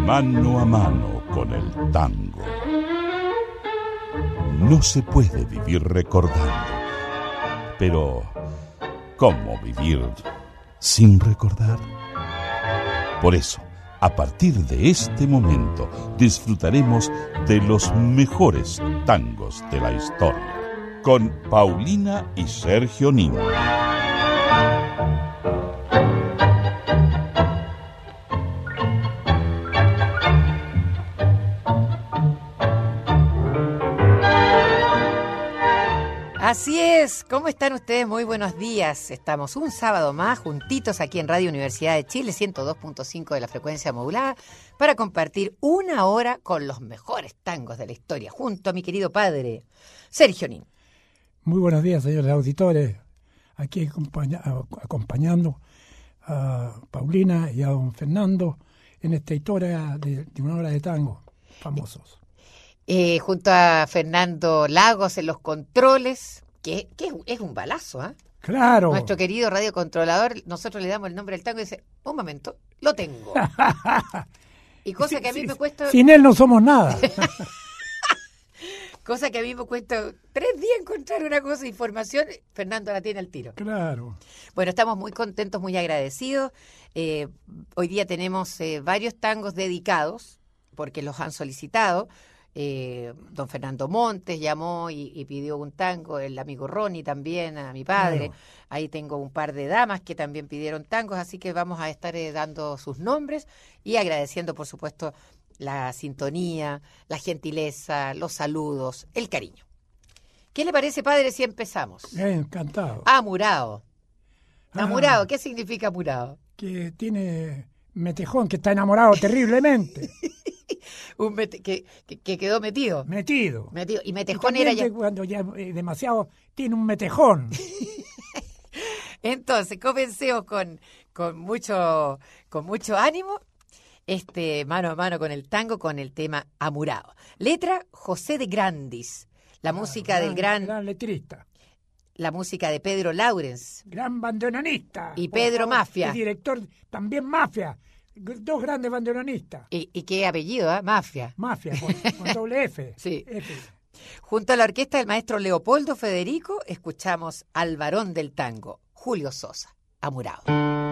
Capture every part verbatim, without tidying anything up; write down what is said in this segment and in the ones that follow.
mano a mano con el tango. No se puede vivir recordando, pero ¿cómo vivir sin recordar? Por eso, a partir de este momento, disfrutaremos de los mejores tangos de la historia, con Paulina y Sergio Nin. Así es, ¿cómo están ustedes? Muy buenos días. Estamos un sábado más juntitos aquí en Radio Universidad de Chile, ciento dos punto cinco de la frecuencia modulada, para compartir una hora con los mejores tangos de la historia, junto a mi querido padre, Sergio Nin. Muy buenos días, señores auditores. Aquí acompaña, acompañando a Paulina y a don Fernando en esta historia de, de una hora de tango famosos. Eh, junto a Fernando Lagos en los controles, que, que es, es un balazo, ¿ah? ¿eh? Claro. Nuestro querido radiocontrolador, nosotros le damos el nombre del tango y dice, un momento, lo tengo. Y cosa sí, que a mí sí, me cuesta... Sin él no somos nada. Cosa que a mí me cuesta tres días encontrar una cosa de información, Fernando la tiene al tiro. Claro. Bueno, estamos muy contentos, muy agradecidos. Eh, hoy día tenemos eh, varios tangos dedicados, porque los han solicitado. Eh, don Fernando Montes llamó y, y pidió un tango, el amigo Ronnie también, a mi padre. Claro. Ahí tengo un par de damas que también pidieron tangos, así que vamos a estar eh, dando sus nombres y agradeciendo, por supuesto, la sintonía, la gentileza, los saludos, el cariño. ¿Qué le parece, padre, si empezamos? Eh, encantado. Amurado. Ah, Amurado, ¿qué significa amurado? Que tiene metejón, que está enamorado terriblemente. Un mete, que, que, que quedó metido. Metido. Metido. Y metejón y era ya... cuando ya eh, demasiado tiene un metejón. Entonces, comencemos con, con mucho, con mucho ánimo, este mano a mano con el tango, con el tema Amurado. Letra José de Grandis. La claro, música gran, del gran... gran letrista. La música de Pedro Laurens. Gran bandoneonista. Y Pedro favor, Mafia. El director, también Mafia. Dos grandes bandoneonistas. ¿Y, y qué apellido, eh? Mafia. Mafia, con, con doble F. Sí. F. Junto a la orquesta del maestro Leopoldo Federico, escuchamos al varón del tango, Julio Sosa, Amurado.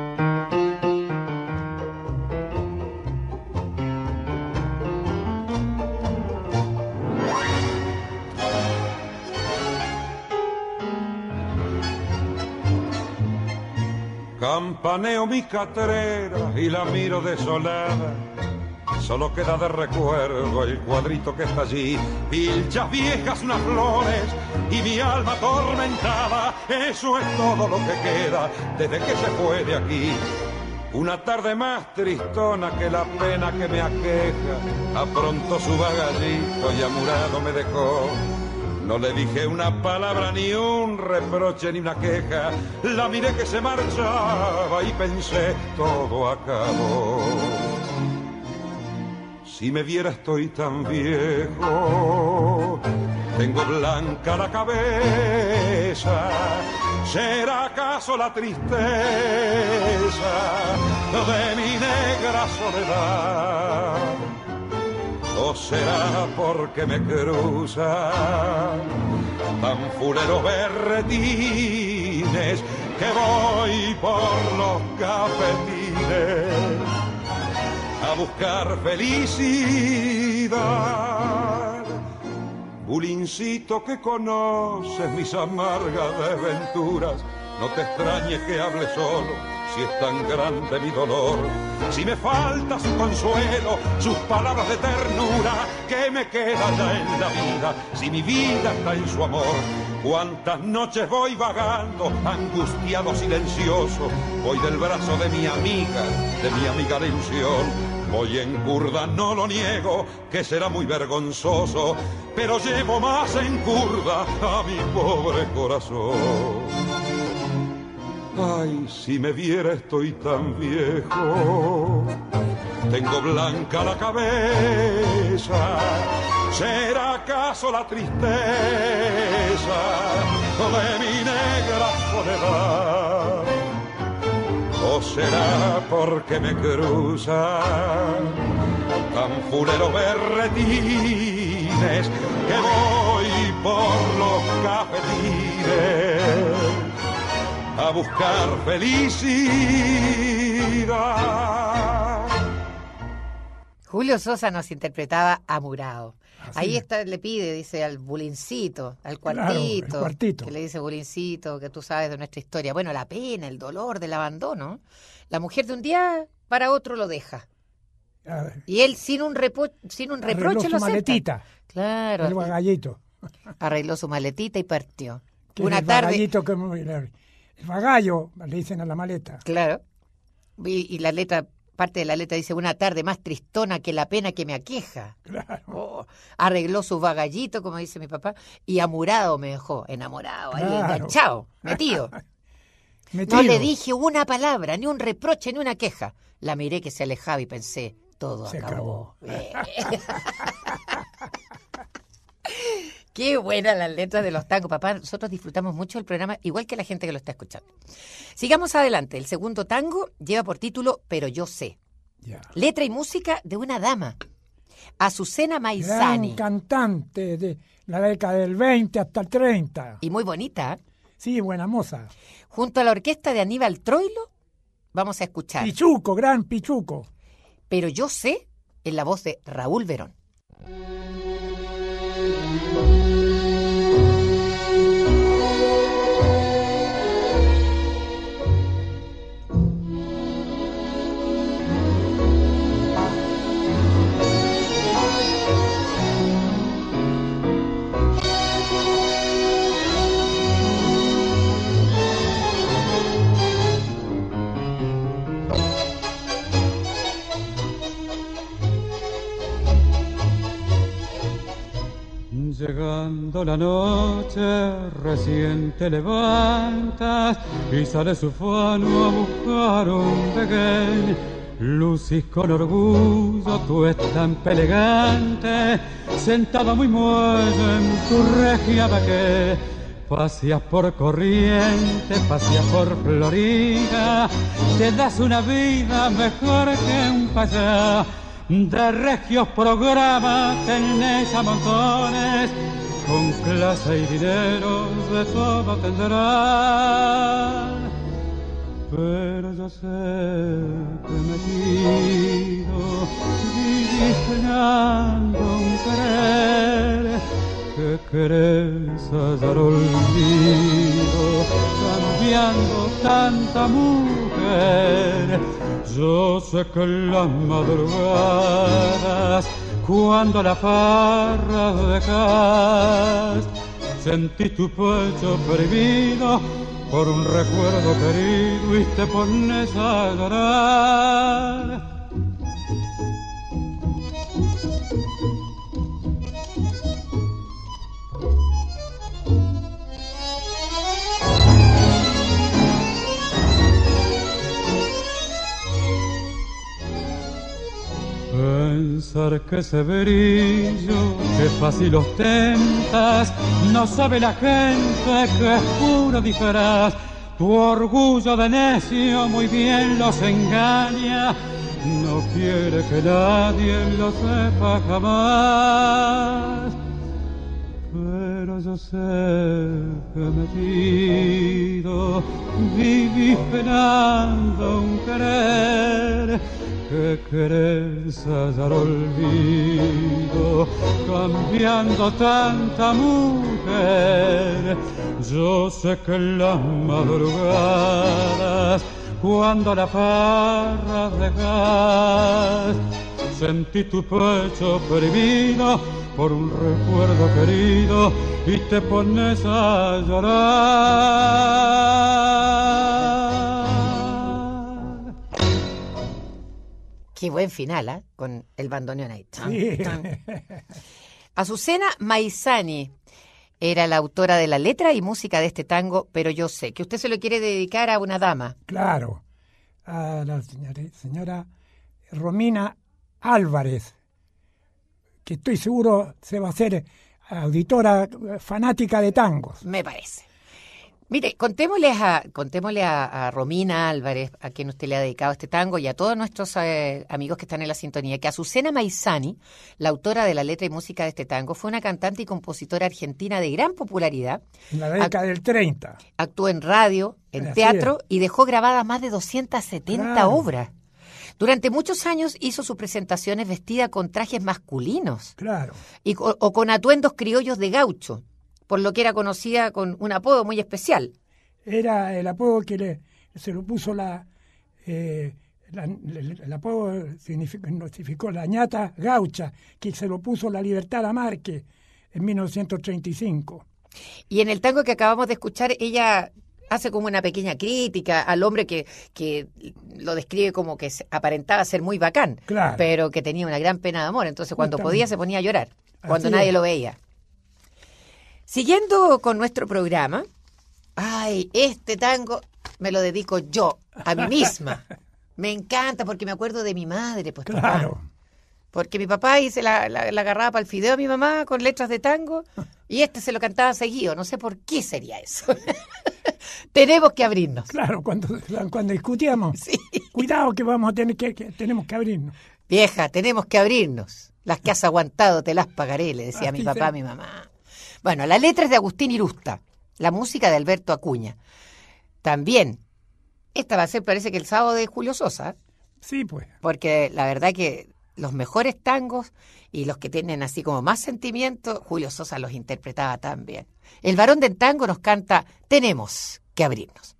Campaneo mi catrera y la miro desolada. Solo queda de recuerdo el cuadrito que está allí. Pilchas viejas, unas flores y mi alma atormentada. Eso es todo lo que queda desde que se fue de aquí. Una tarde más tristona que la pena que me aqueja. Aprontó su bagallito y amurado me dejó. No le dije una palabra, ni un reproche, ni una queja. La miré que se marchaba y pensé, todo acabó. Si me viera estoy tan viejo, tengo blanca la cabeza. ¿Será acaso la tristeza de mi negra soledad? ¿O será porque me cruza tan fuleros berretines que voy por los cafetines a buscar felicidad? Bulincito que conoces mis amargas desventuras, no te extrañes que hable solo si es tan grande mi dolor. Si me falta su consuelo, sus palabras de ternura, ¿qué me queda ya en la vida si mi vida está en su amor? Cuántas noches voy vagando, angustiado, silencioso, voy del brazo de mi amiga, de mi amiga la ilusión. Voy en curda, no lo niego, que será muy vergonzoso, pero llevo más en curda a mi pobre corazón. Ay, si me viera estoy tan viejo, tengo blanca la cabeza. ¿Será acaso la tristeza de mi negra soledad? ¿O será porque me cruza canfuleros berretines, que voy por los cafetines a buscar felicidad. Julio Sosa nos interpretaba Amurado. Así Ahí es. está, le pide, dice, al bulincito, al Claro, cuartito, el cuartito. que le dice bulincito, que tú sabes de nuestra historia. Bueno, la pena, el dolor del abandono. La mujer de un día para otro lo deja. Ah, Y él sin un, repo- sin un arregló reproche su lo acepta. maletita, Claro, el bagallito. arregló su maletita y partió. Que Una es el tarde, bagallito que, el bagallo, le dicen a la maleta. claro, y, y la letra, parte de la letra dice, una tarde más tristona que la pena que me aqueja. Claro. Oh, arregló su bagallito, como dice mi papá, y amurado me dejó, enamorado, ahí Claro. enganchado, metido. Metido. No le dije una palabra, ni un reproche, ni una queja. La miré que se alejaba y pensé, todo Se acabó. Eh. Qué buenas las letras de los tangos, papá. Nosotros disfrutamos mucho el programa, igual que la gente que lo está escuchando. Sigamos adelante. El segundo tango lleva por título Pero yo sé. Ya. Letra y música de una dama, Azucena Gran Maizani. cantante de la década del veinte hasta el treinta. Y muy bonita. ¿eh? Sí, buena moza. Junto a la orquesta de Aníbal Troilo, vamos a escuchar Pichuco, gran Pichuco. Pero yo sé, en la voz de Raúl Verón. Llegando la noche, recién te levantas y sales ufano a buscar un pequeño. Lucís con orgullo tu estampa elegante, sentado muy muelle en tu regia vaqué. Paseas por Corrientes, paseas por Florida, te das una vida mejor que un payá. De regios programas tenés a montones, con clase y dinero de todo tendrás. Pero yo sé que metido vivís penando un querer, que querés hallar olvido, cambiando tanta mujer. Yo sé que en las madrugadas, cuando la farra dejas, sentí tu pecho prohibido por un recuerdo querido y te pones a llorar. Pensar que ese brillo que fácil ostentas no sabe la gente que es puro disfraz. Tu orgullo de necio muy bien los engaña, no quiere que nadie lo sepa jamás. Pero yo sé que metido vivís penando un querer, que querés hallar olvido, cambiando tanta mujer. Yo sé que en las madrugadas, cuando la farra dejas, sentí tu pecho prohibido por un recuerdo querido y te pones a llorar. Qué buen final, ¿eh? Con el bandoneón ahí. Sí. Azucena Maizani era la autora de la letra y música de este tango, pero yo sé que usted se lo quiere dedicar a una dama. Claro, a la señora, señora Romina Álvarez, que estoy seguro se va a hacer auditora fanática de tangos. Me parece. Mire, contémosle, a, contémosle a, a Romina Álvarez, a quien usted le ha dedicado este tango, y a todos nuestros eh, amigos que están en la sintonía, que Azucena Maizani, la autora de la letra y música de este tango, fue una cantante y compositora argentina de gran popularidad. En la década Act- del treinta. Actuó en radio, en Así teatro es. y dejó grabadas más de doscientas setenta Claro. obras. Durante muchos años hizo sus presentaciones vestida con trajes masculinos Claro. y, o, o con atuendos criollos de gaucho, por lo que era conocida con un apodo muy especial. Era el apodo que le, se lo puso la, eh, la- el, el apodo significó, significó la ñata gaucha, que se lo puso la Libertad Lamarque en mil novecientos treinta y cinco. Y en el tango que acabamos de escuchar, ella hace como una pequeña crítica al hombre que, que lo describe como que se- aparentaba ser muy bacán, Claro. pero que tenía una gran pena de amor. Entonces, cuando Justamente. podía, se ponía a llorar, cuando Así nadie es. lo veía. Siguiendo con nuestro programa, ay, este tango me lo dedico yo, a mí misma. Me encanta porque me acuerdo de mi madre, pues papá. Claro. Porque mi papá hice la, la, la agarraba para el fideo a mi mamá con letras de tango y este se lo cantaba seguido. No sé por qué sería eso. Tenemos que abrirnos. Claro, cuando, cuando discutíamos, Sí. cuidado que vamos a tener que, que tenemos que abrirnos. Vieja, tenemos que abrirnos. Las que has aguantado te las pagaré, le decía Así mi papá a se- mi mamá. Bueno, la letra es de Agustín Irusta, la música de Alberto Acuña. También, esta va a ser, parece que el sábado de Julio Sosa, Sí, pues. porque la verdad que los mejores tangos y los que tienen así como más sentimiento, Julio Sosa los interpretaba tan bien. El varón del tango nos canta Tenemos que abrirnos.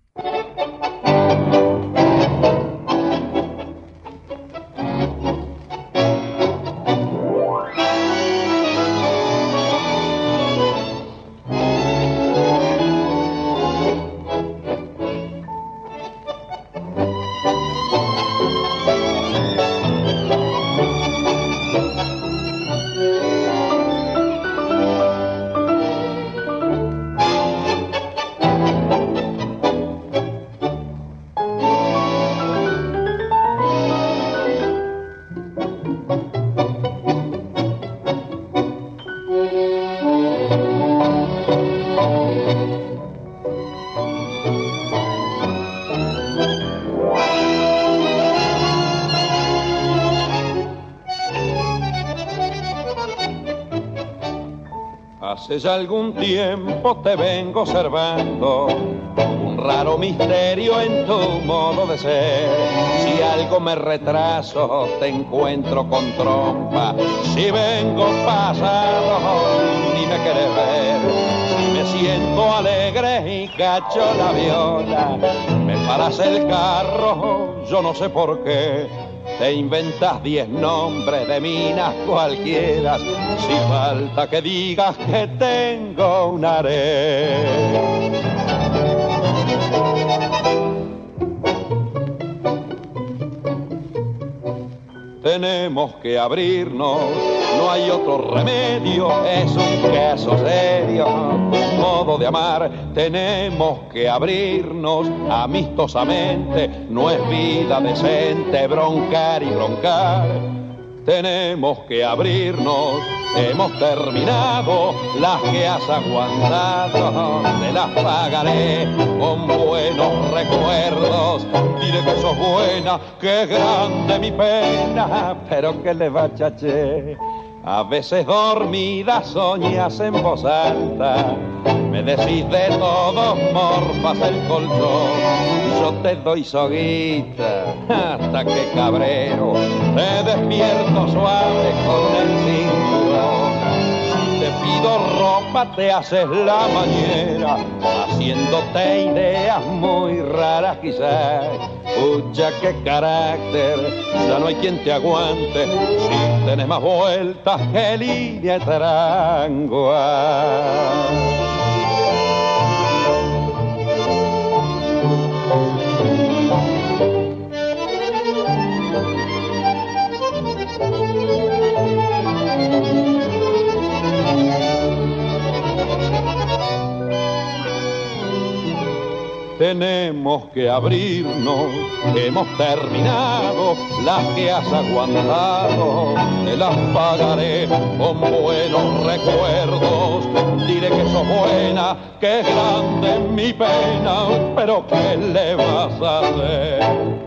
Hace ya algún tiempo te vengo observando un raro misterio en tu modo de ser. Si algo me retraso, te encuentro con trompa. Si vengo pasado, ni me querés ver. Si me siento alegre y cacho la viola, me paras el carro, yo no sé por qué. Te inventas diez nombres de minas cualquiera, si falta que digas que tengo un harén. Tenemos que abrirnos, no hay otro remedio, es un caso serio, un modo de amar. Tenemos que abrirnos amistosamente, no es vida decente broncar y broncar. Tenemos que abrirnos, hemos terminado, las que has aguantado, te las pagaré con buenos recuerdos. Diré que sos buena, que grande mi pena, pero que le va, chaché. A veces dormida soñas en voz alta, me decís de todos morfas el colchón. Yo te doy soguita hasta que cabrero, te despierto suave con el cinturón. Si te pido ropa te haces la mañera, haciéndote ideas muy raras quizás. Pucha, qué carácter, ya no hay quien te aguante, si tenés más vueltas que línea de trangua. Tenemos tenemos que abrirnos, hemos terminado las que has aguantado, te las pagaré con buenos recuerdos, diré que sos buena, que es grande mi pena, pero ¿qué le vas a hacer?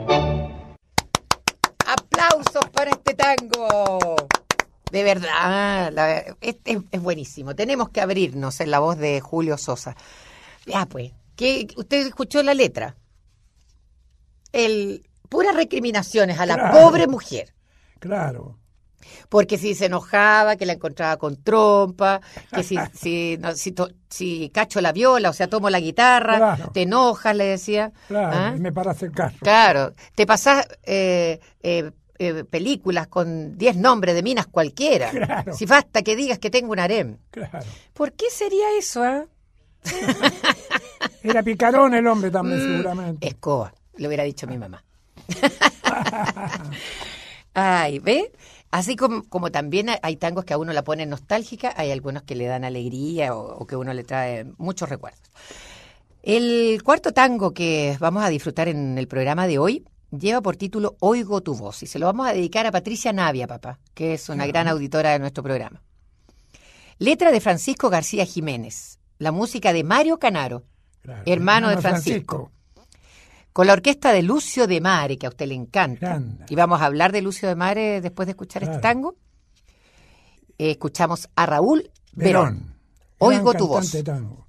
¡Aplausos para este tango! De verdad, la, es, es, es buenísimo. Tenemos que abrirnos en la voz de Julio Sosa. Ya pues, ¿qué, ¿usted escuchó la letra? El, puras recriminaciones a la Claro. pobre mujer. Claro. Porque si se enojaba, que la encontraba con trompa, que si si, no, si, to, si cacho la viola, o sea, tomo la guitarra, Claro. te enojas, le decía. Claro, ¿Ah? y me para hacer caso. Claro, te pasás eh, eh, eh, películas con diez nombres de minas cualquiera. Claro. Si basta que digas que tengo un harem. Claro. ¿Por qué sería eso, ah? Era picarón el hombre también, seguramente. Escoba, le hubiera dicho mi mamá. Ay, ¿ve? Así como, como también hay tangos que a uno la ponen nostálgica, hay algunos que le dan alegría o, o que a uno le trae muchos recuerdos. El cuarto tango que vamos a disfrutar en el programa de hoy lleva por título Oigo tu voz y se lo vamos a dedicar a Patricia Navia, papá, que es una gran auditora de nuestro programa. Letra de Francisco García Jiménez, la música de Mario Canaro, Claro. hermano de Francisco. Con la orquesta de Lucio de Mare, que a usted le encanta. Grande. Y vamos a hablar de Lucio de Mare después de escuchar Claro. este tango. Eh, escuchamos a Raúl Verón. Verón. Oigo Gran tu voz. cantante de tango.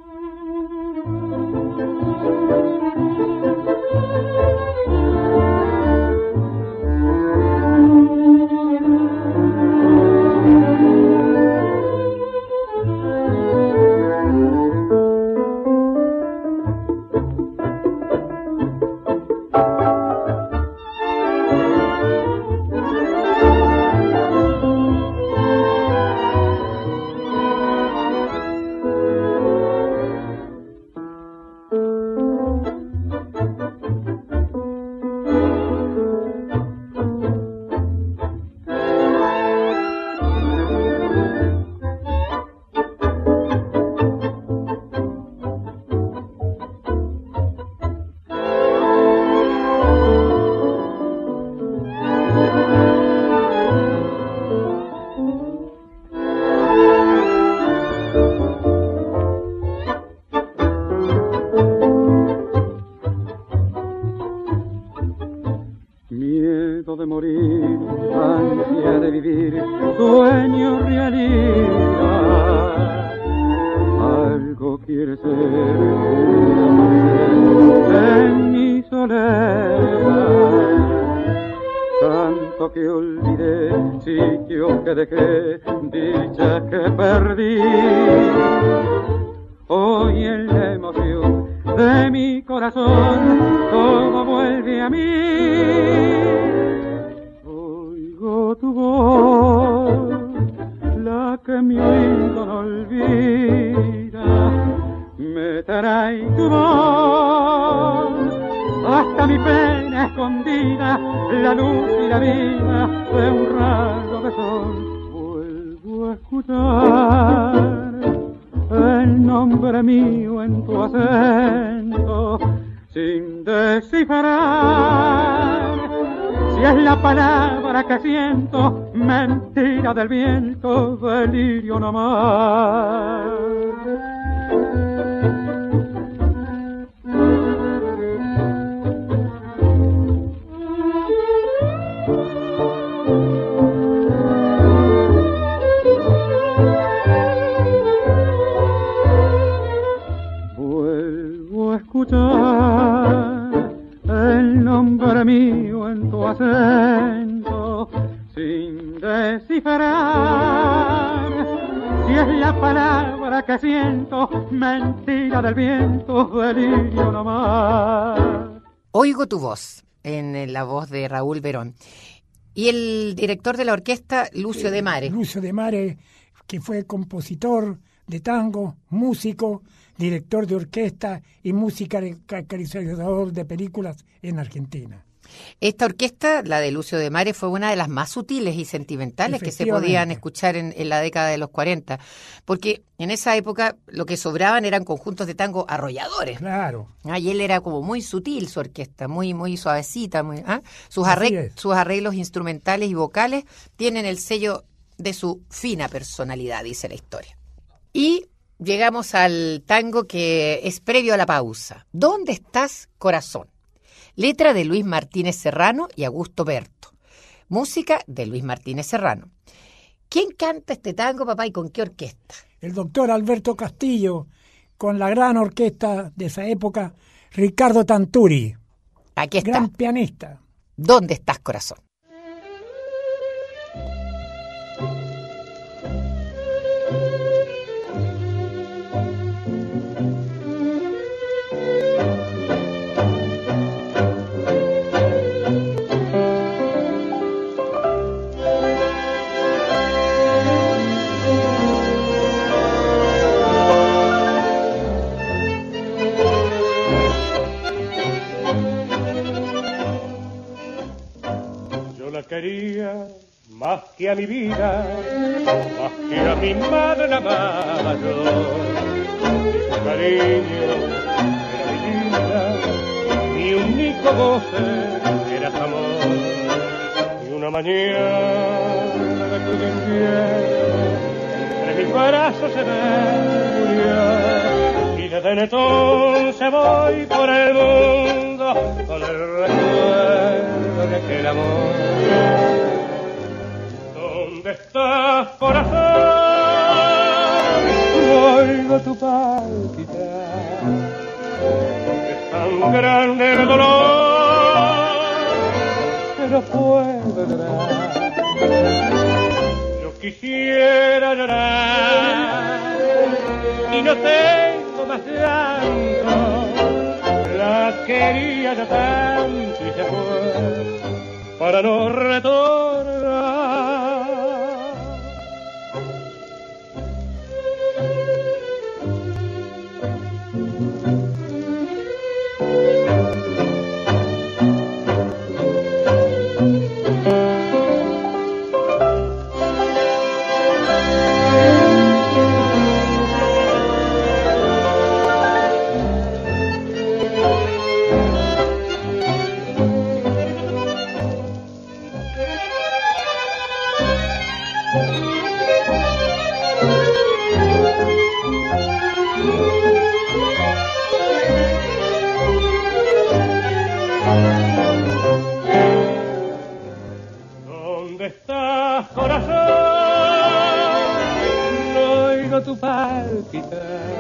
Miedo de morir, ansia de vivir, sueño realidad. Algo quiere ser un amanecer en mi soledad. Tanto que olvidé, sitios que dejé, dichas que perdí. Hoy en la emoción de mi corazón todo vuelve a mí. Oigo tu voz, la que mi oído no olvida. Me trae tu voz hasta mi pena escondida, la luz y la vida de un rayo de sol. Vuelvo a escuchar el nombre mío en tu acento, sin descifrar si es la palabra que siento, mentira del viento, delirio nomás. Escuchar el nombre mío en tu acento, sin descifrar si es la palabra que siento, mentira del viento, delirio nomás. Oigo tu voz, en la voz de Raúl Verón. Y el director de la orquesta, Lucio de Mare. Lucio de Mare, que fue compositor de tango, músico, director de orquesta y musicalizador de películas en Argentina. Esta orquesta, la de Lucio de Mare, fue una de las más sutiles y sentimentales que se podían escuchar en, en la década de los cuarenta, porque en esa época lo que sobraban eran conjuntos de tango arrolladores. Claro. Ah, y él era como muy sutil, su orquesta, muy muy suavecita. Muy, ¿ah? sus, arreg- sus arreglos instrumentales y vocales tienen el sello de su fina personalidad, dice la historia. Y llegamos al tango que es previo a la pausa. ¿Dónde estás, corazón? Letra de Luis Martínez Serrano y Augusto Berto. Música de Luis Martínez Serrano. ¿Quién canta este tango, papá, y con qué orquesta? El doctor Alberto Castillo, con la gran orquesta de esa época, Ricardo Tanturi. Aquí está. Gran pianista. ¿Dónde estás, corazón? Quería más que a mi vida, más que a mi madre la amaba yo. Y su cariño era mi vida, mi único goce era su amor. Y una mañana de cruz invierno, entre mis brazos se me murió. Y desde entonces voy por el mundo con el recuerdo de aquel amor. ¿Dónde estás, corazón? Oigo tu palpitar. Es tan grande el dolor que no puedo llorar. Yo quisiera llorar y no tengo más llanto. La quería yo tanto y se fue para no retornar. ¿Dónde estás, corazón? No oigo tu palpitar.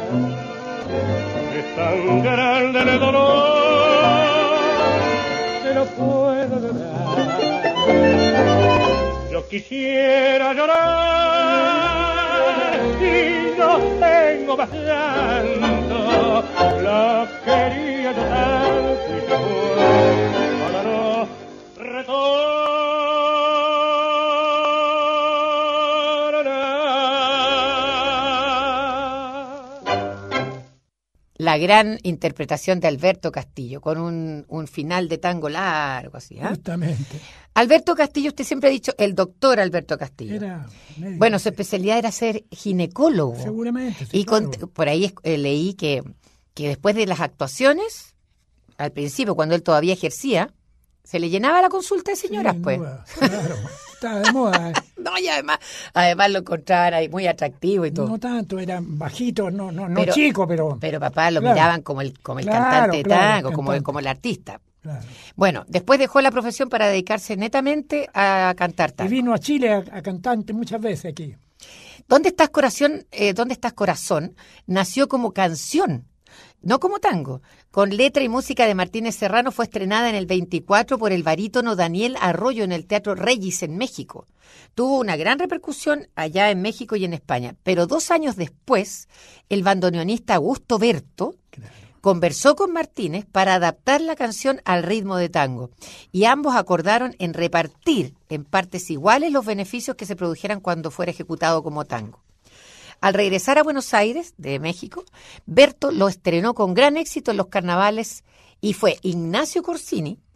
Es tan grande el dolor que no puedo llorar. Yo quisiera llorar y no tengo más llanto. La quería yo tanto y se fue para no retornar. La gran interpretación de Alberto Castillo, con un, un final de tango largo, así. ¿eh? Justamente. Alberto Castillo, usted siempre ha dicho el doctor Alberto Castillo. Era médico. Bueno, su especialidad era ser ginecólogo. Seguramente. Sí, Y con, claro. por ahí eh, leí que, que después de las actuaciones, al principio, cuando él todavía ejercía, se le llenaba la consulta de señoras, Sí, pues. no, claro. Estaba de moda. ¿eh? No, y además, además lo encontraban ahí muy atractivo y todo. No tanto, eran bajitos, no, no, no Pero- chicos, pero... Pero papá lo Claro. miraban como el, como el Claro, cantante de claro, tango, como, el- cantante. como el artista. Claro. Bueno, después dejó la profesión para dedicarse netamente a cantar Y tango. vino a Chile a, a cantar muchas veces aquí. ¿Dónde estás, corazón? Eh, ¿Dónde estás, corazón? Nació como canción, no como tango. Con letra y música de Martínez Serrano, fue estrenada en el veinticuatro por el barítono Daniel Arroyo en el Teatro Regis en México. Tuvo una gran repercusión allá en México y en España, pero dos años después, el bandoneonista Augusto Berto conversó con Martínez para adaptar la canción al ritmo de tango, y ambos acordaron en repartir en partes iguales los beneficios que se produjeran cuando fuera ejecutado como tango. Al regresar a Buenos Aires, de México, Berto lo estrenó con gran éxito en los carnavales y fue Ignacio Corsini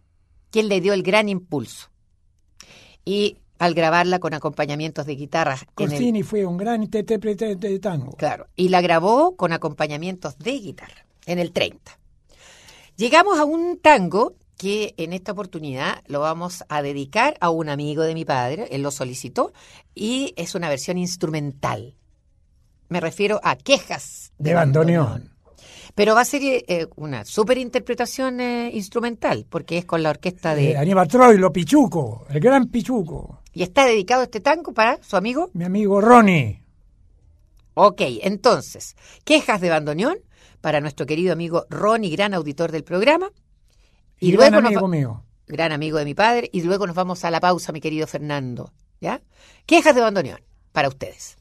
quien le dio el gran impulso. Y al grabarla con acompañamientos de guitarra. Corsini el... fue un gran intérprete de tango. Claro, y la grabó con acompañamientos de guitarra en el treinta. Llegamos a un tango que en esta oportunidad lo vamos a dedicar a un amigo de mi padre, él lo solicitó, y es una versión instrumental. Me refiero a Quejas de, de bandoneón. bandoneón. Pero va a ser eh, una súper interpretación eh, instrumental, porque es con la orquesta de... Eh, Aníbal Troilo, Pichuco, el gran Pichuco. ¿Y está dedicado este tango para su amigo? Mi amigo Ronnie. Ok, entonces, Quejas de bandoneón para nuestro querido amigo Ronnie, gran auditor del programa. Y, y luego gran amigo mío. Gran amigo de mi padre. Y luego nos vamos a la pausa, mi querido Fernando. ¿Ya? Quejas de bandoneón para ustedes.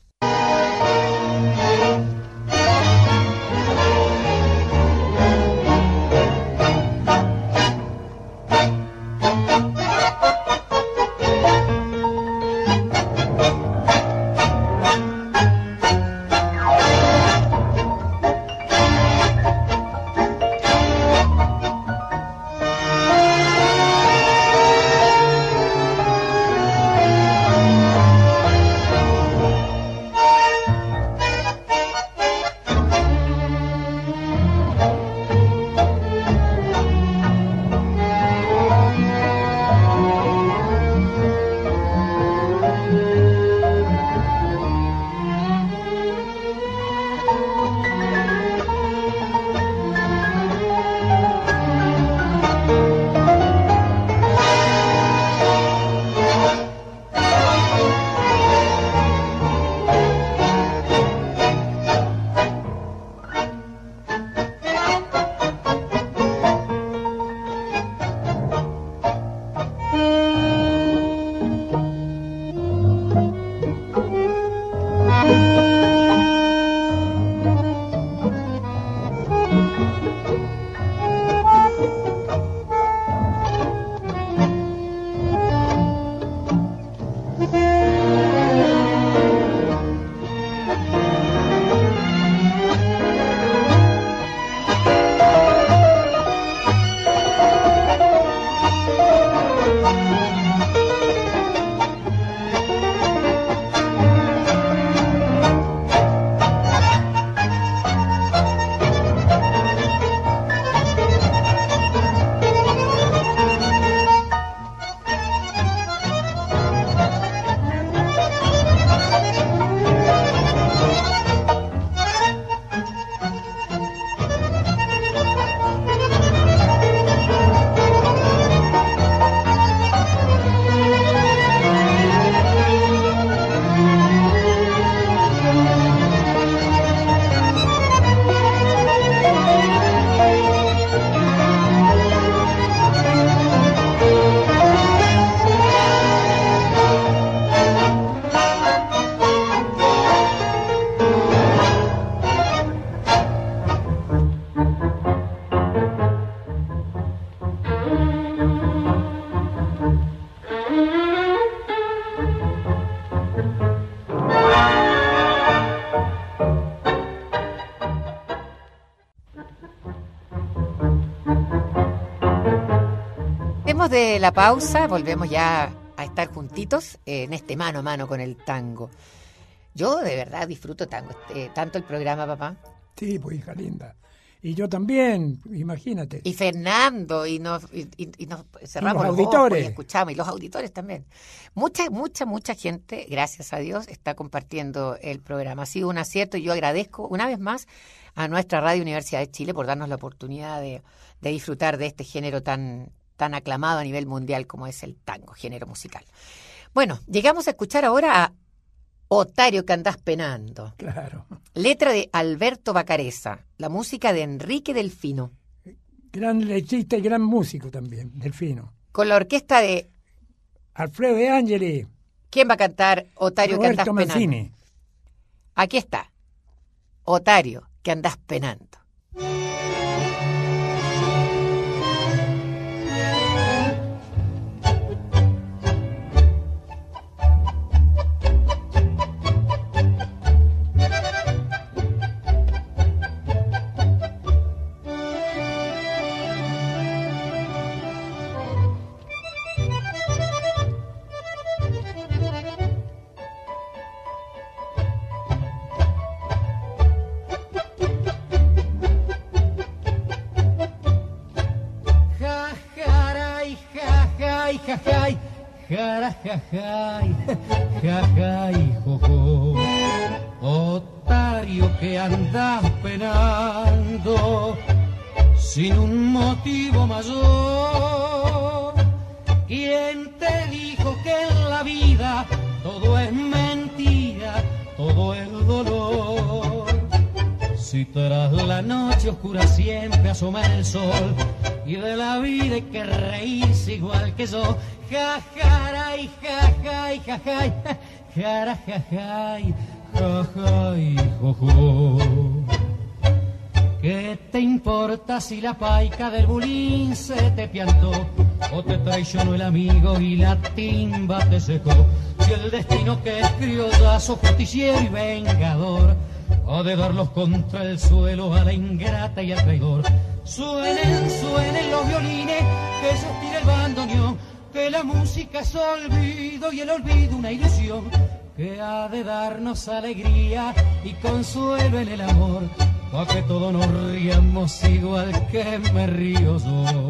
De la pausa, volvemos ya a estar juntitos en este mano a mano con el tango. Yo de verdad disfruto tango, eh, tanto el programa, papá. Sí, pues hija linda. Y yo también, imagínate. Y Fernando, y nos, y, y, y nos cerramos y los, los auditores. Ojos y escuchamos, y los auditores también. Mucha, mucha, mucha gente, gracias a Dios, está compartiendo el programa. Ha sido un acierto y yo agradezco una vez más a nuestra Radio Universidad de Chile por darnos la oportunidad de, de disfrutar de este género tan, tan aclamado a nivel mundial como es el tango, género musical. Bueno, llegamos a escuchar ahora a Otario que andás penando. Claro. Letra de Alberto Bacareza, la música de Enrique Delfino. Gran lechista y gran músico también, Delfino. Con la orquesta de Alfredo de Angeli. ¿Quién va a cantar Otario Roberto que andás Mancini. penando? Aquí está, Otario que andás penando. jajay, jajay, jara, jajay, jajay, jojo. Otario que andas penando sin un motivo mayor. ¿Quién te dijo que en la vida todo es mentira, todo es dolor? Si tras la noche oscura siempre asoma el sol y de la vida hay que reírse igual que yo. Jajaray, jajay, jajay, jara, jajay, jajay, jojo. ¿Qué te importa si la paica del bulín se te piantó? O te traicionó el amigo y la timba te secó. Si el destino que es criollazo, justiciero y vengador ha de darlos contra el suelo a la ingrata y al traidor. Suenen, suenen los violines, que se estira el bandoneón, que la música es olvido y el olvido una ilusión, que ha de darnos alegría y consuelo en el amor, pa' que todos nos riamos igual que me río yo.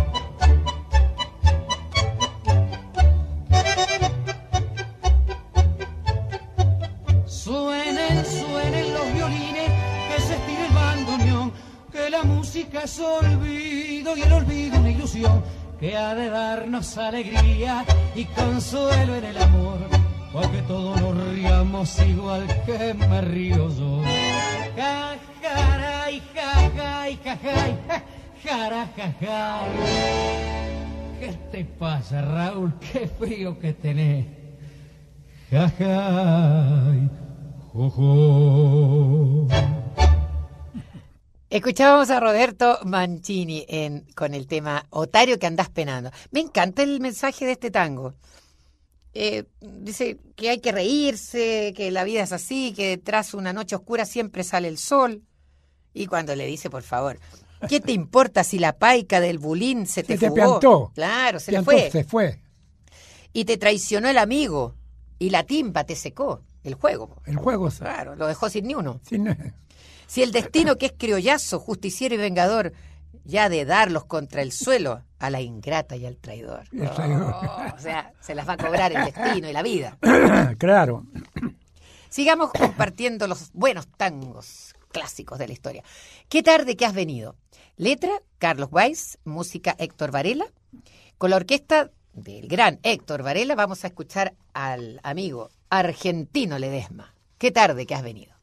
Suenen, suenen los violines, que se estire el bandoneón, que la música es olvido y el olvido una ilusión, que ha de darnos alegría y consuelo en el amor, pa' que todos nos riamos igual que me río yo. Jajaray, jajay, jajay, jara, jajay. ¿Qué te pasa, Raúl? Qué frío que tenés. Jajay, jojo. Escuchábamos a Roberto Mancini en, con el tema Otario que andás penando. Me encanta el mensaje de este tango. Eh, dice que hay que reírse, que la vida es así, que tras una noche oscura siempre sale el sol. Y cuando le dice, por favor, ¿qué te importa si la paica del bulín se te, se te fugó? piantó. Claro, se piantó, le fue. Se fue. Y te traicionó el amigo y la timba te secó. El juego. El juego. Claro, lo dejó sin ni uno. Sin... Si el destino que es criollazo, justiciero y vengador, ya de darlos contra el suelo a la ingrata y al traidor. El traidor. Oh, o sea, se las va a cobrar el destino y la vida. Claro. Sigamos compartiendo los buenos tangos clásicos de la historia. ¿Qué tarde que has venido? Letra, Carlos Weiss. Música, Héctor Varela. Con la orquesta del gran Héctor Varela vamos a escuchar al amigo Argentino Ledesma. ¿Qué tarde que has venido?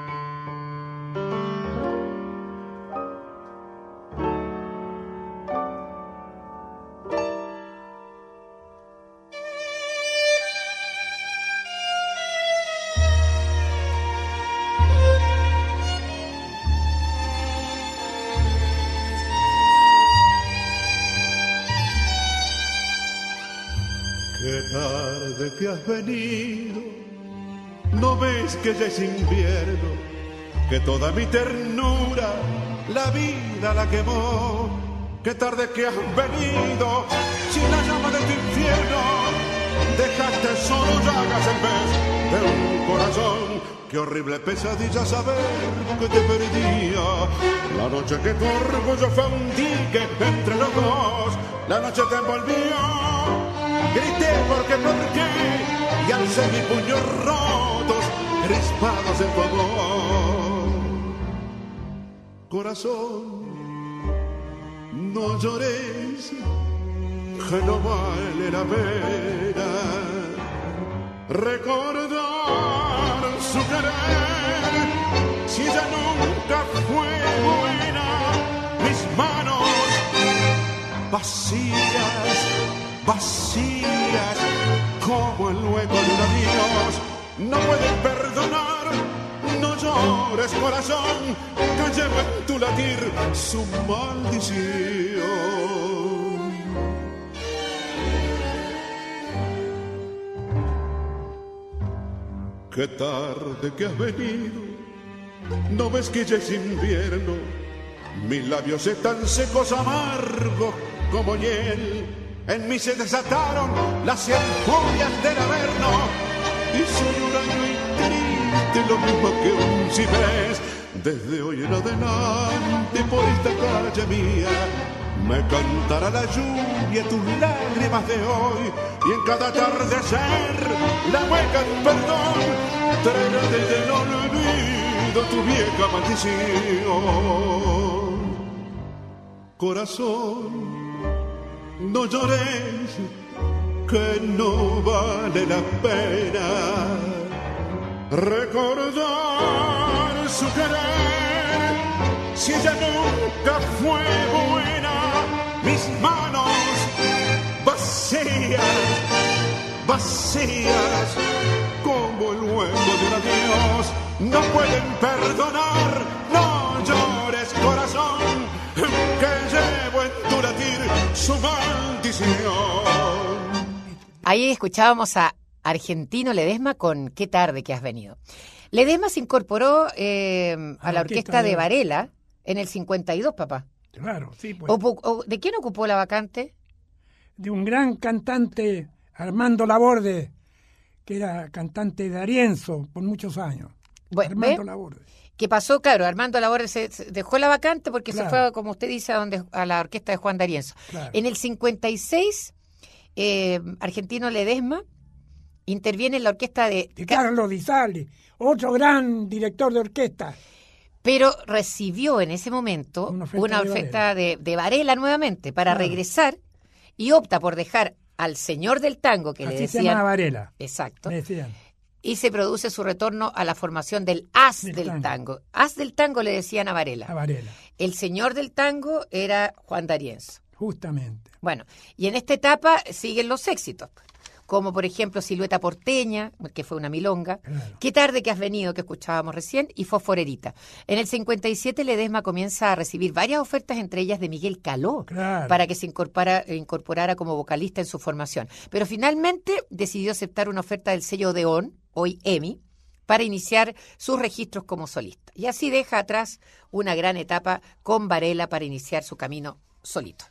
Qué tarde que has venido, no ves que ya es invierno, que toda mi ternura la vida la quemó. Qué tarde que has venido, sin la llama de tu infierno, dejaste solo llagas en vez de un corazón. Qué horrible pesadilla saber que te perdía, la noche que tu orgullo fue un dique entre los dos, la noche te envolvió. Grité porque, porque, y alcé mis puños rotos, crispados en tu amor. Corazón, no llores, que no vale la pena recordar su querer, si ella nunca fue buena. Mis manos vacías, vacías como el hueco de un adiós, no pueden perdonar. No llores, corazón, que lleva en tu latir su maldición. Qué tarde que has venido, no ves que ya es invierno, mis labios están secos, amargos como hiel. En mí se desataron las cien furias del averno, y soy un año y triste, lo mismo que un ciprés. Desde hoy en adelante por esta calle mía me cantará la lluvia tus lágrimas de hoy, y en cada atardecer la hueca en perdón traerá desde el olvido tu vieja maldición. Corazón, no llores, que no vale la pena recordar su querer, si ella nunca fue buena. Mis manos vacías, vacías, como el hueco de un adiós, no pueden perdonar. No llores, corazón, que llevo en tu latir su maldición. Ahí escuchábamos a Argentino Ledesma con Qué tarde que has venido. Ledesma se incorporó eh, a, a la orquesta, orquesta de Varela en el cincuenta y dos, papá. Claro, sí. Pues. O, o, ¿De quién ocupó la vacante? De un gran cantante, Armando Laborde, que era cantante de Arienzo por muchos años. Bueno, Armando ¿ve? Laborde. Que pasó, claro, Armando Laborde se, se dejó la vacante porque claro. se fue, como usted dice, a, donde, a la orquesta de Juan D'Arienzo. Claro. En el cincuenta y seis, eh, Argentino Ledesma interviene en la orquesta de... de Carlos Di Sarli, otro gran director de orquesta. Pero recibió en ese momento una oferta, una oferta de, Varela. De, de Varela nuevamente para claro. regresar, y opta por dejar al señor del tango, que así le decían... se llama Varela. Exacto. Le decían. Y se produce su retorno a la formación del as del, del tango. tango. As del tango le decían a Varela. A Varela. El señor del tango era Juan D'Arienzo. Justamente. Bueno, y en esta etapa siguen los éxitos, como por ejemplo Silueta Porteña, que fue una milonga, claro. Qué tarde que has venido, que escuchábamos recién, y Fosforerita. En el cincuenta y siete Ledesma comienza a recibir varias ofertas, entre ellas de Miguel Caló, claro. para que se incorpora, incorporara como vocalista en su formación. Pero finalmente decidió aceptar una oferta del sello Odeón, hoy EMI, para iniciar sus registros como solista. Y así deja atrás una gran etapa con Varela para iniciar su camino solito.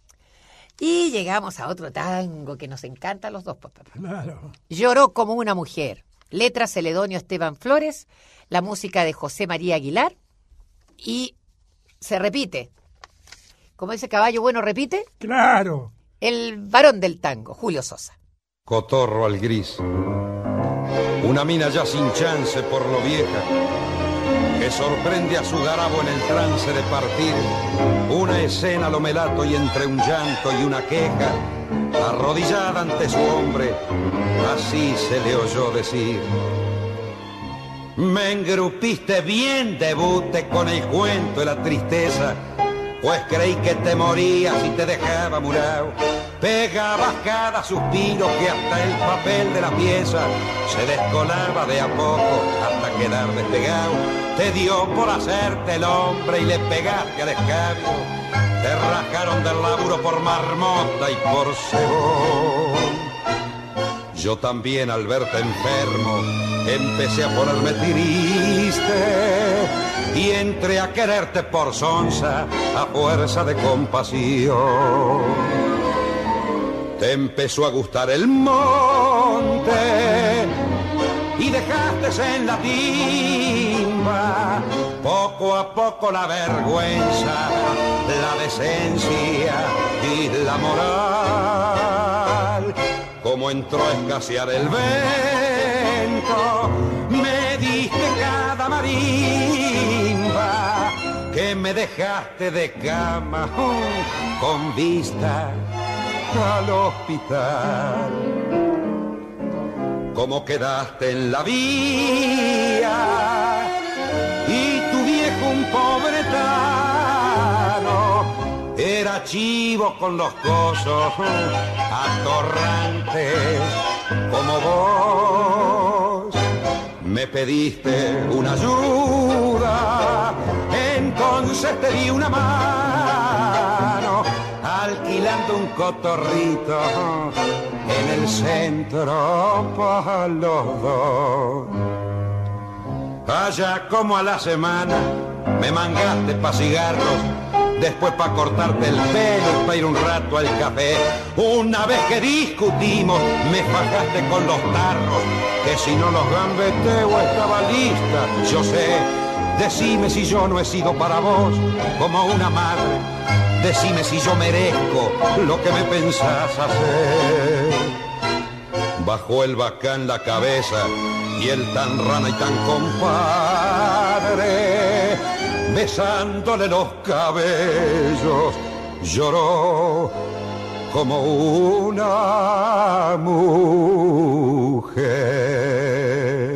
Y llegamos a otro tango que nos encanta a los dos, papá. Claro. Lloró como una mujer. Letra Celedonio Esteban Flores, la música de José María Aguilar, y se repite. Como ese caballo bueno repite. Claro. El varón del tango, Julio Sosa. Cotorro al gris. Una mina ya sin chance por lo vieja, que sorprende a su garabo en el trance de partir. Una escena lo melato y entre un llanto y una queja, arrodillada ante su hombre, así se le oyó decir: me engrupiste bien, debute con el cuento de la tristeza, pues creí que te morías y te dejaba murao. Pegabas cada suspiro que hasta el papel de la pieza se descolaba de a poco hasta quedar despegado. Te dio por hacerte el hombre y le pegaste al escabio. Te rajaron del laburo por marmota y por cebón. Yo también al verte enfermo empecé a ponerme triste y entré a quererte por sonsa a fuerza de compasión. Te empezó a gustar el monte y dejaste en la timba poco a poco la vergüenza, la decencia y la moral. Como entró a escasear el vento, me diste cada marimba que me dejaste de cama con vista al hospital. Como quedaste en la vía y tu viejo un pobretano era chivo con los cosos atorrantes como vos. Me pediste una ayuda, entonces te di una mano, alquilando un cotorrito en el centro para los dos. Allá como a la semana me mangaste pa' cigarros, después pa' cortarte el pelo y pa' ir un rato al café. Una vez que discutimos me fajaste con los tarros, que si no los gambeteo estaba lista, yo sé. Decime si yo no he sido para vos como una madre. Decime si yo merezco lo que me pensás hacer. Bajó el bacán la cabeza y el tan rana y tan compadre, besándole los cabellos, lloró como una mujer.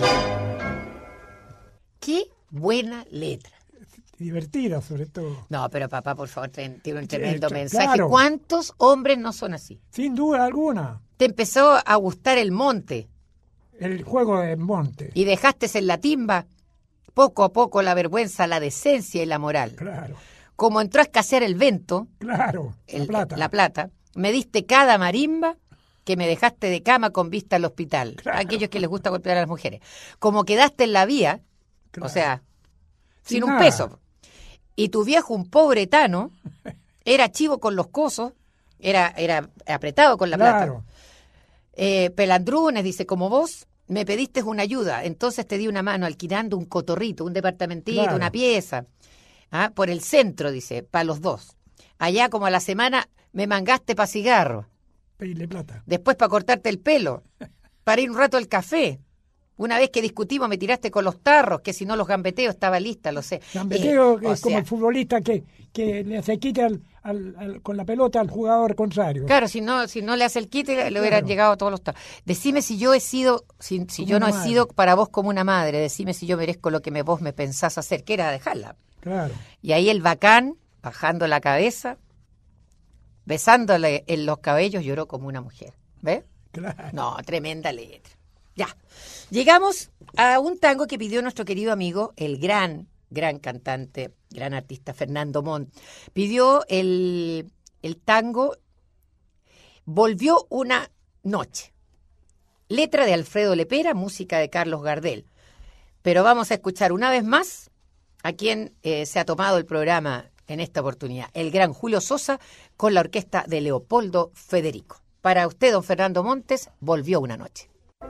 ¡Qué buena letra! Divertida, sobre todo. No, pero papá, por favor, tiene un tremendo Sí, mensaje. claro. ¿Cuántos hombres no son así? Sin duda alguna. Te empezó a gustar el monte El juego de monte. y dejaste en la timba poco a poco la vergüenza, la decencia y la moral. Claro, Como entró a escasear el vento, claro. el- la plata. la plata, me diste cada marimba que me dejaste de cama con vista al hospital. Claro. Aquellos que les gusta golpear a las mujeres. Como quedaste en la vía, Claro. o sea, sin, Sin un nada. peso. Y tu viejo, un pobre tano, era chivo con los cosos, era, era apretado con la Claro. plata. Eh, pelandrunes, dice, como vos me pediste una ayuda, entonces te di una mano alquilando un cotorrito, un departamentito, Claro. una pieza, ¿ah? Por el centro, dice, para los dos. Allá como a la semana me mangaste para cigarro, Pedirle plata. después para cortarte el pelo, para ir un rato al café. Una vez que discutimos me tiraste con los tarros, que si no los gambeteo estaba lista, lo sé. Gambeteo Eh, o es como sea, el futbolista que, que le hace quite al, al- al- con la pelota al jugador contrario. Claro, si no, si no le hace el quite, le hubieran Claro. llegado todos los tarros. Decime si yo he sido, si, si Como yo no una he madre. sido para vos como una madre, decime si yo merezco lo que me, vos me pensás hacer, que era dejarla. Claro. Y ahí el bacán, bajando la cabeza, besándole en los cabellos, lloró como una mujer. ¿Ves? Claro. No, tremenda letra. Ya. Llegamos a un tango que pidió nuestro querido amigo, el gran, gran cantante, gran artista Fernando Montt. Pidió el, el tango Volvió una noche. Letra de Alfredo Lepera, música de Carlos Gardel. Pero vamos a escuchar una vez más a quien eh, se ha tomado el programa en esta oportunidad, el gran Julio Sosa, con la orquesta de Leopoldo Federico. Para usted, don Fernando Montes, Volvió una noche.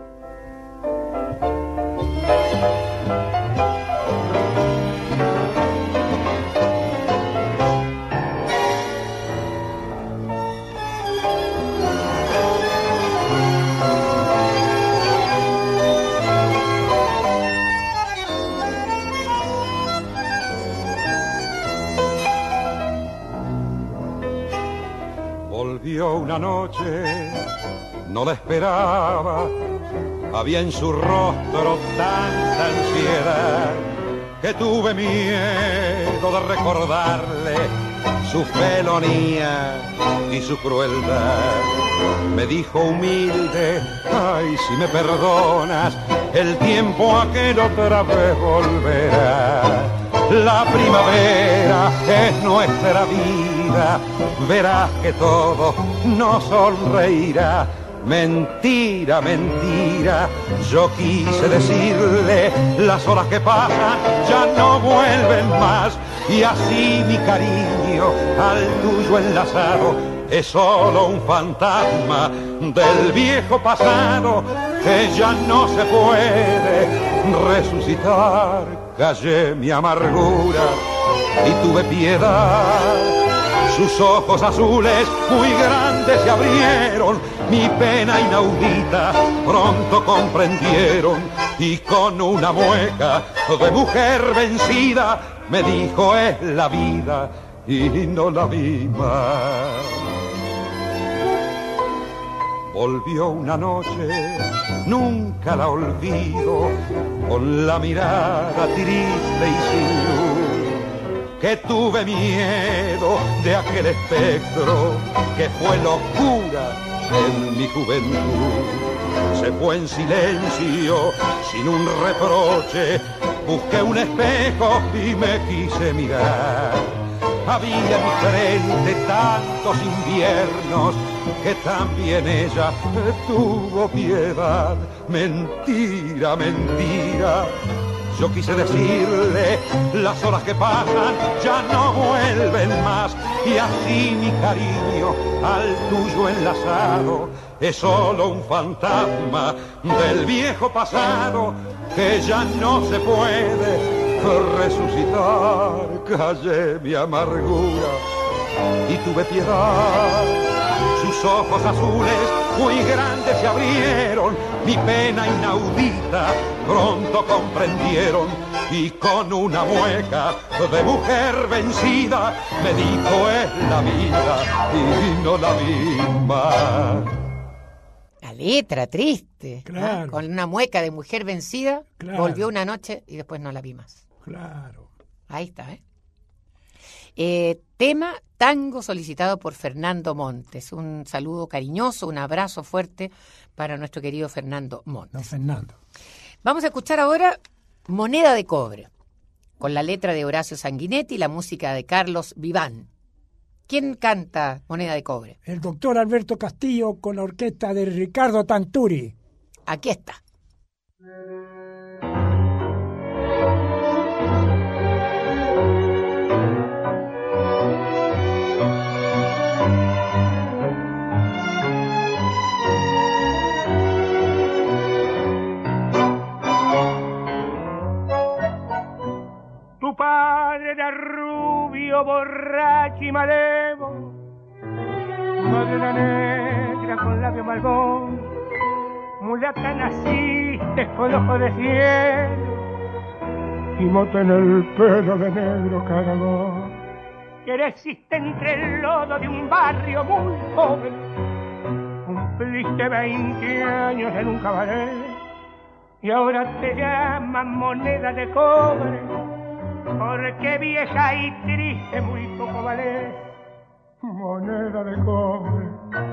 Volvió una noche, no la esperaba, había en su rostro tanta ansiedad que tuve miedo de recordarle su felonía y su crueldad. Me dijo humilde, ay, si me perdonas, el tiempo aquel otra vez volverá. La primavera es nuestra vida, verás que todo nos sonreirá. Mentira, mentira, yo quise decirle, las horas que pasan ya no vuelven más. Y así mi cariño al tuyo enlazado es solo un fantasma del viejo pasado que ya no se puede resucitar. Callé mi amargura y tuve piedad. Sus ojos azules muy grandes se abrieron, mi pena inaudita pronto comprendieron, y con una mueca de mujer vencida me dijo es la vida y no la vi más. Volvió una noche, nunca la olvido, con la mirada triste y sin luz, que tuve miedo de aquel espectro que fue locura en mi juventud. Se fue en silencio, sin un reproche, busqué un espejo y me quise mirar. Había en mi frente tantos inviernos que también ella tuvo piedad. Mentira, mentira, yo quise decirle, las horas que pasan ya no vuelven más. Y así mi cariño al tuyo enlazado es solo un fantasma del viejo pasado que ya no se puede resucitar, callé mi amargura y tuve piedad. Sus ojos azules muy grandes se abrieron, mi pena inaudita pronto comprendieron, y con una mueca de mujer vencida me dijo es la vida y no la misma. La letra triste, Claro. ¿no? Con una mueca de mujer vencida, Claro. volvió una noche y después no la vi más. Claro. Ahí está, ¿eh? Eh, tema tango solicitado por Fernando Montes. Un saludo cariñoso, un abrazo fuerte para nuestro querido Fernando Montes. Don Fernando. Vamos a escuchar ahora Moneda de Cobre, con la letra de Horacio Sanguinetti y la música de Carlos Viván. ¿Quién canta Moneda de Cobre? El doctor Alberto Castillo con la orquesta de Ricardo Tanturi. Aquí está. Tu padre era rubio, borracho y malevo, madre negra con labio malbón, mulata naciste con ojos de cielo y mota en el pelo de negro caragón. Creciste entre el lodo de un barrio muy joven, cumpliste veinte años en un cabaret y ahora te llaman moneda de cobre, porque vieja y triste muy poco vale, moneda de cobre.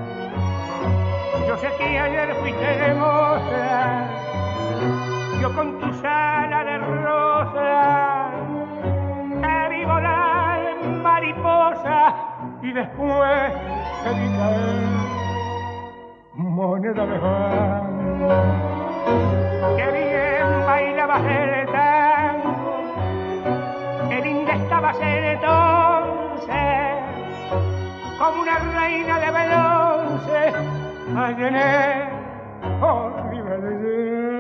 Yo sé que ayer fuiste hermosa, yo con tu sala de rosa te vi volar mariposa y después te vi caer, moneda de pan. Qué bien bailabas el tango, qué linda estabas entonces, como una reina de bronce, allá en el Oliver.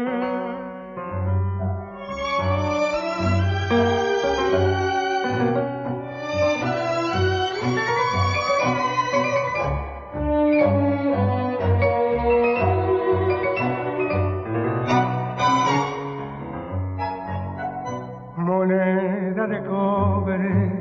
Moneda de cobre,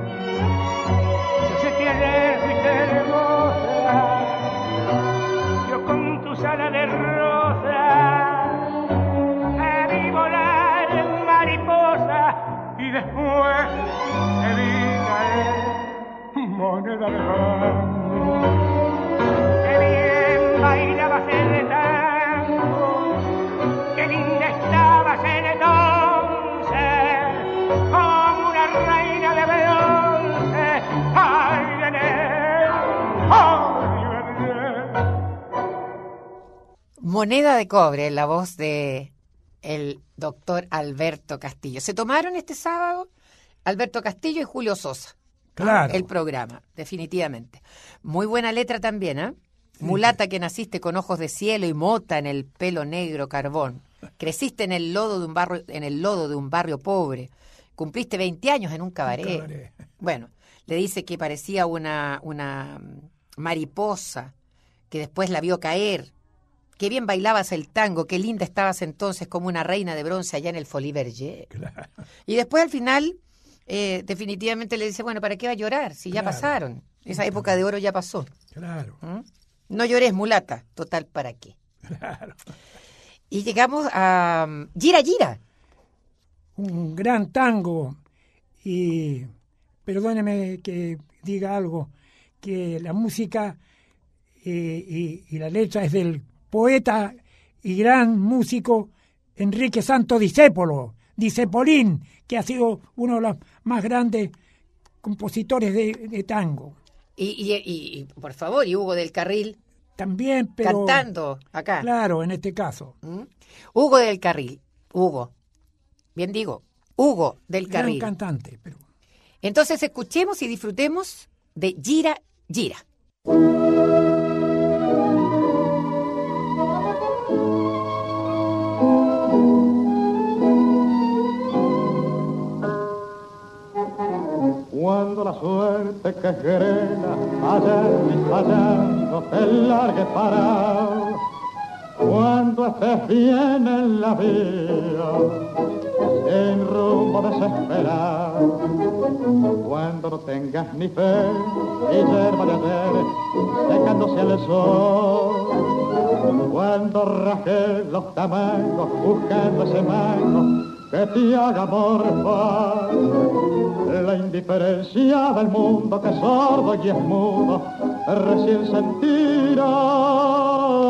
yo sé que ayer fuiste hermosa, yo con tu sala de rosa te vi volar mariposa y después te vi caer, moneda de pan. Qué bien bailabas el tango, qué linda estabas en el como una reina de bronce, ay, en él, ay, Moneda de Cobre, la voz de el doctor Alberto Castillo. Se tomaron este sábado Alberto Castillo y Julio Sosa. Claro. El programa, definitivamente. Muy buena letra también, ¿eh? Mulata que naciste con ojos de cielo y mota en el pelo negro carbón. Creciste en el lodo de un barrio, en el lodo de un barrio pobre. Cumpliste veinte años en un cabaret. Un cabaret. Bueno, le dice que parecía una, una mariposa, que después la vio caer. Qué bien bailabas el tango, qué linda estabas entonces como una reina de bronce allá en el Folies Bergère. Claro. Y después al final, eh, definitivamente le dice, bueno, ¿para qué va a llorar? Si ya Claro. pasaron. Esa época de oro ya pasó. Claro. ¿Mm? No llores, mulata. Total, ¿para qué? Claro. Y llegamos a um, Gira Gira. Un gran tango. Y perdóneme que diga algo, que la música eh, y, y la letra es del poeta y gran músico Enrique Santo Discépolo, Discepolín, que ha sido uno de los más grandes compositores de, de tango. Y, y, y, y, por favor, y Hugo del Carril También, pero... cantando acá. Claro, en este caso. ¿Mm? Hugo del Carril. Hugo. Bien digo. Hugo del Gran Carril. cantante, pero... Entonces escuchemos y disfrutemos de Gira Gira. largue parado. Cuando estés bien en la vía, sin rumbo desesperado, cuando no tengas ni fe ni yerba de ayer secándose al sol, cuando rajes los tamangos buscando ese mango que te haga morfar, la indiferencia del mundo que es sordo y es mudo recién sentirá.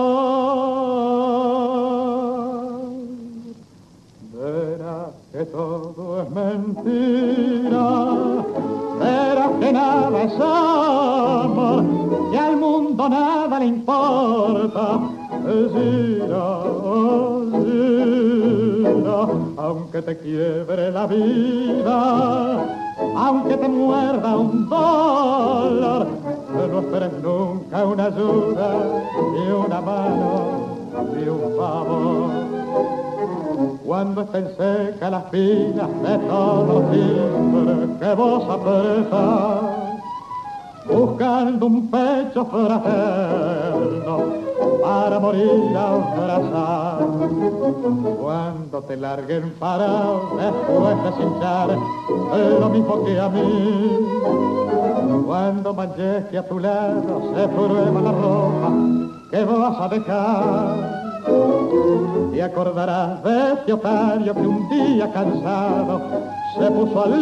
Que todo es mentira, verás que nada es amor, que al mundo nada le importa. Gira, gira, aunque te quiebre la vida, aunque te muerda un dólar, no esperes nunca una ayuda, ni una mano, ni un favor. Cuando estén secas las pilas de todos los timbres que vos apretás, buscando un pecho fraterno para morir abrazar. Cuando te larguen parado después de cinchar, lo mismo que a mí. Cuando manches que a tu lado se prueba la ropa que vas a dejar, y acordarás de este otario que un día cansado se puso a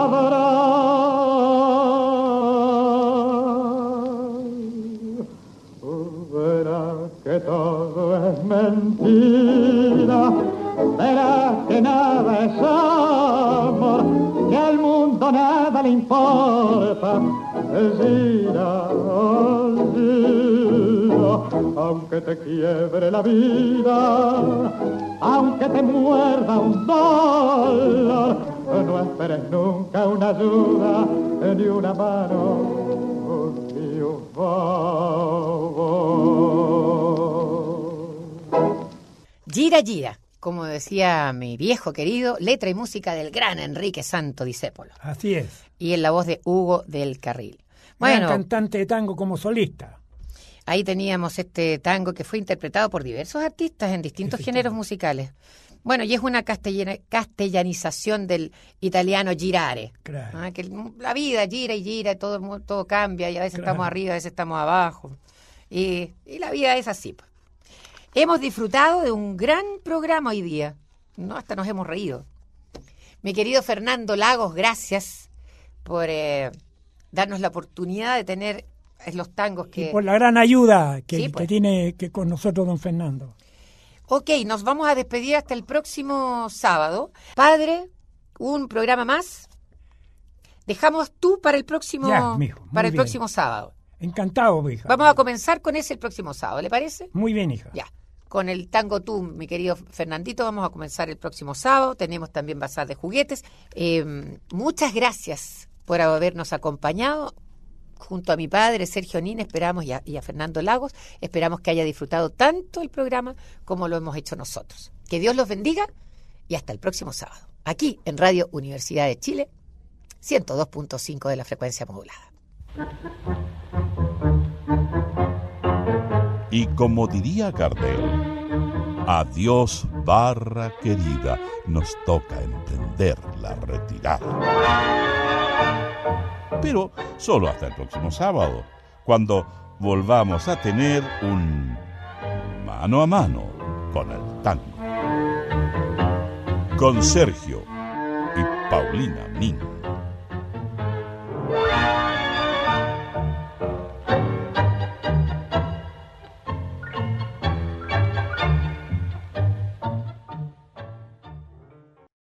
ladrar. Verás que todo es mentira, verás que nada es amor, que al mundo nada le importa. Gira, gira, aunque te quiebre la vida, aunque te muerda un dólar, no esperes nunca una ayuda, ni una mano, ni un favor. Gira, gira, como decía mi viejo querido, letra y música del gran Enrique Santo Discépolo. Así es. Y en la voz de Hugo del Carril. Bueno, gran cantante de tango como solista. Ahí teníamos este tango que fue interpretado por diversos artistas en distintos géneros musicales. Bueno, y es una castellana, castellanización del italiano girare. Claro. ¿Ah? Que la vida gira y gira, todo, todo cambia, y a veces claro. estamos arriba, a veces estamos abajo. Y, y la vida es así. Pues. Hemos disfrutado de un gran programa hoy día. No, hasta nos hemos reído. Mi querido Fernando Lagos, gracias por eh, darnos la oportunidad de tener los tangos que... Y por la gran ayuda que, sí, pues. que tiene que con nosotros don Fernando. Ok, nos vamos a despedir hasta el próximo sábado. Padre, un programa más. Dejamos tú para el próximo, ya, mijo, para el bien. próximo sábado. Encantado, mi hija. Vamos a comenzar con ese el próximo sábado, ¿le parece? Muy bien, hija. Ya. Con el Tango Tú, mi querido Fernandito, vamos a comenzar el próximo sábado. Tenemos también bazar de juguetes. Eh, muchas gracias por habernos acompañado. Junto a mi padre, Sergio Nin, esperamos, y a, y a Fernando Lagos, esperamos que haya disfrutado tanto el programa como lo hemos hecho nosotros. Que Dios los bendiga y hasta el próximo sábado. Aquí en Radio Universidad de Chile, ciento dos punto cinco de la frecuencia modulada. Y como diría Gardel, adiós barra querida, nos toca emprender la retirada. Pero solo hasta el próximo sábado, cuando volvamos a tener un mano a mano con el tango. Con Sergio y Paulina Nin.